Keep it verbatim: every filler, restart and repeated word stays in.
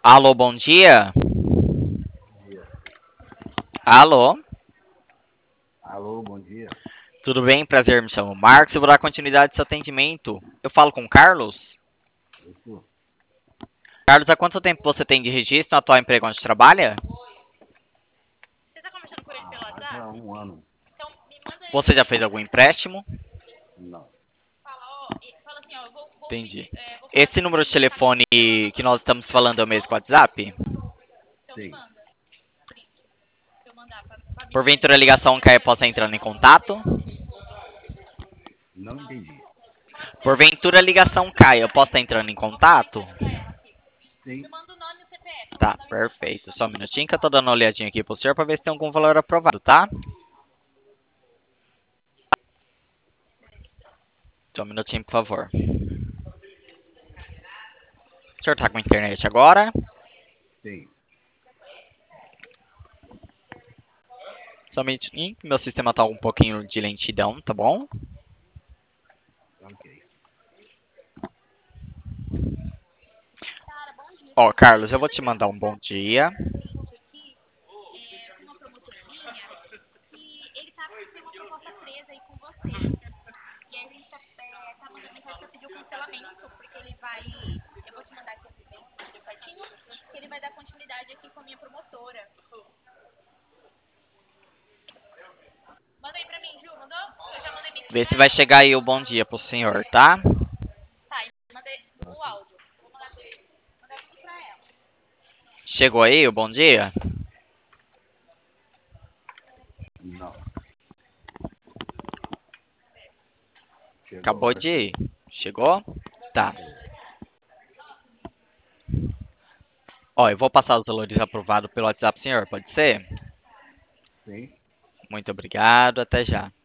Alô, bom dia. Bom dia. Alô, Alô, bom dia. tudo bem? Prazer, me chamo Marcos e vou dar continuidade a seu atendimento. Eu falo com o Carlos? Isso? Carlos, há quanto tempo você tem de registro no atual emprego onde trabalha? Ah, já há um ano. Você já fez algum empréstimo? Não. Entendi. Esse número de telefone que nós estamos falando é o mesmo que o WhatsApp? Sim. Porventura a ligação cai, possa entrar em contato? Não entendi. Porventura a ligação cai, eu posso estar entrando em contato? Sim. Tá, perfeito. Só um minutinho que eu tô dando uma olhadinha aqui pro senhor pra ver se tem algum valor aprovado, tá? Só um minutinho, por favor. O senhor tá com a internet agora? Sim. Só um minutinho, meu sistema tá um pouquinho de lentidão, tá bom? Ok. Ó, Carlos, eu vou te mandar um bom dia. Vê se vai chegar aí o bom dia pro senhor, tá? Ok. Chegou aí o bom dia? Não. Chegou Acabou agora de sim. ir. Chegou? Tá. Chegou. Ó, eu vou passar os valores aprovados pelo WhatsApp, senhor, pode ser? Sim. Muito obrigado, até já.